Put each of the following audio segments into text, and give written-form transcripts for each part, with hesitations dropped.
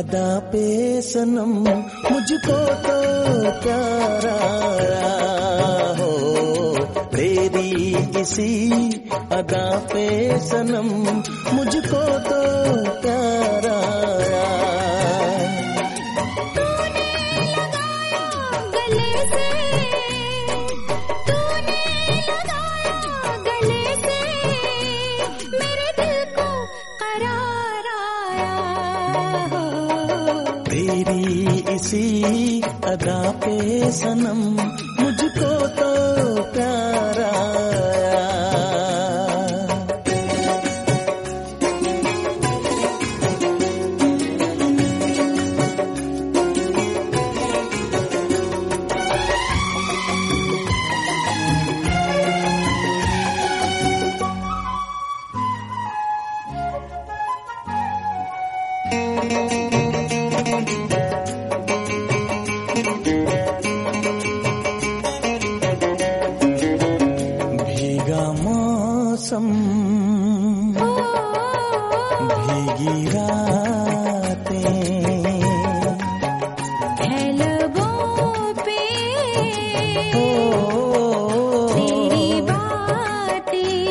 अदा पे सनम मुझको तो प्यार आया हो, तेरी इसी अदा पे सनम मुझको तो प्यार आया। तेरी इसी अदा पे सनम मुझको तो प्यार आया। भीगा मौसम भीगी रातें है लबों पे तेरी बातें,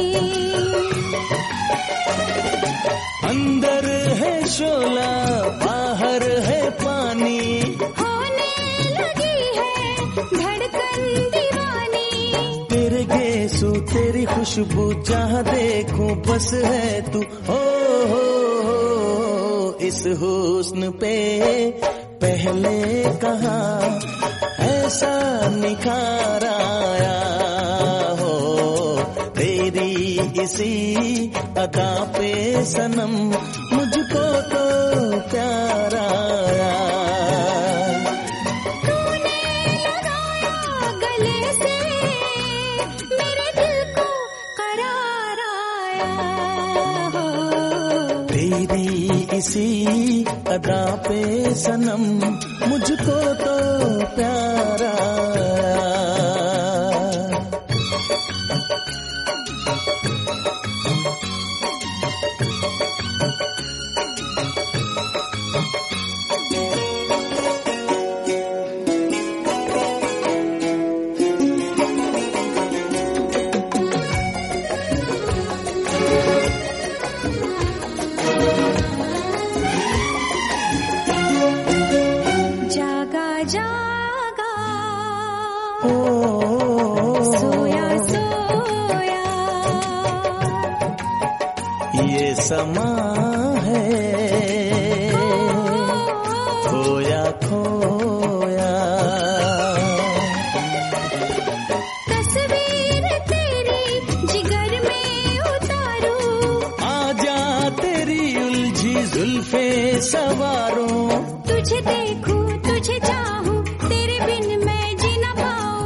अंदर है शोला बाहर है पानी, होने लगी है धड़कन दीवानी। तेरे गेसू तेरी खुशबू जहाँ देखूं बस है तू, हो इस हुस्न पे पहले कहाँ ऐसा निखार आया हो, तेरी इसी अदा पे सनम मुझको तो प्यार आया। तेरी इसी अदा पे सनम मुझको तो प्यार आया। जागा जागा सोया सोया, ये समा है खोया खोया, तस्वीर तेरी जिगर में उतारूं, आजा तेरी उलझी जुल्फे सवारों, तुझे देखूं तुझे चाहूं तेरे बिन मैं जी न पाऊं।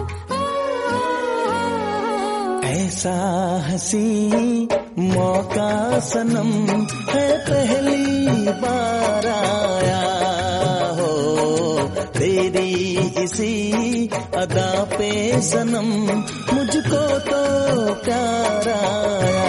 ऐसा हंसी मौका सनम है पहली बार आया हो, तेरी इसी अदा पे सनम मुझको तो प्यार आया।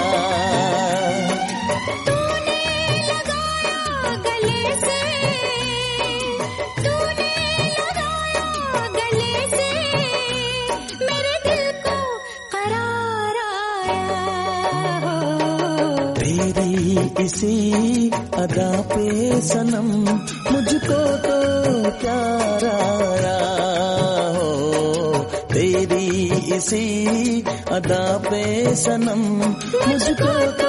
तेरी इसी अदा पे सनम मुझको तो प्यार आया हो, तेरी इसी अदा पे सनम मुझको तो